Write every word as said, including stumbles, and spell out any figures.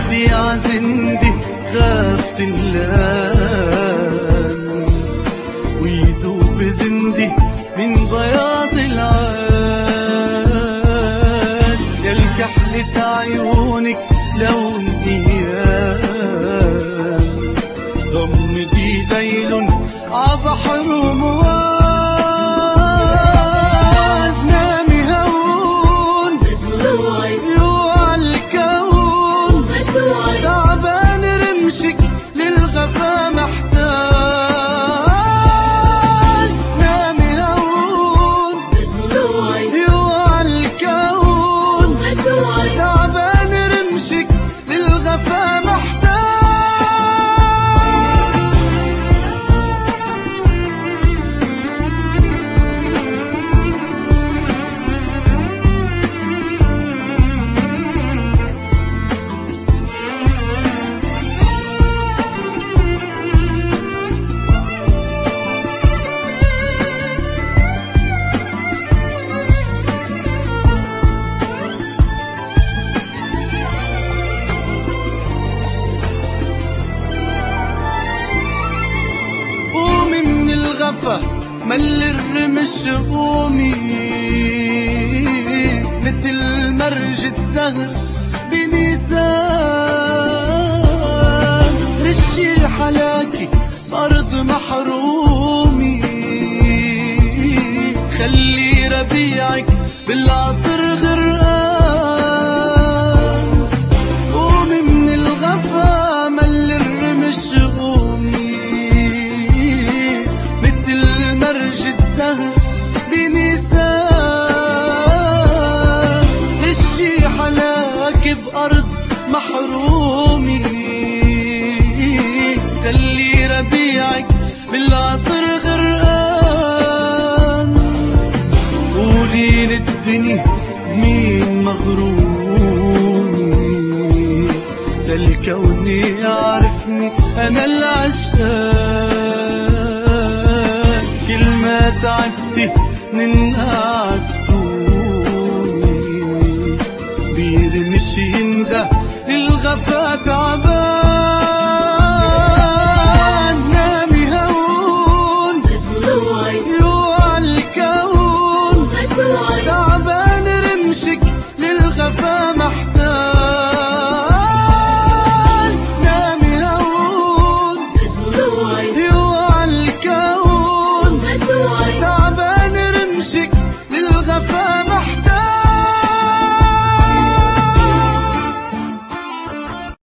ربيع زندي خاف تنلام ويدوب زندي من بياض العين. يا الكحلة عيونك لون ايام ضمدي ليل عبحر ومواج. نامي هون يوعى الكون تعبان رمشك للغفا محتاج. نامي هون يوعى الكون تعبان رمشك للغفا محتاج. مل الرمش قومي مثل مرجة زهر بنيسان. رشي حلاكي بأرض محرومي خلي ربيعك بالعطر غرقان. قومي من الغفا مل الرمش قومي بنيسان. رشي حلاك بأرض محرومي خلي ربيعك بالعطر غرقان. قولي للدنيا مين مغرومي ده الكون يعرفني أنا العشاق. كل ما تعبتي من عزتوني بيرمش ينده للغفا تعبان.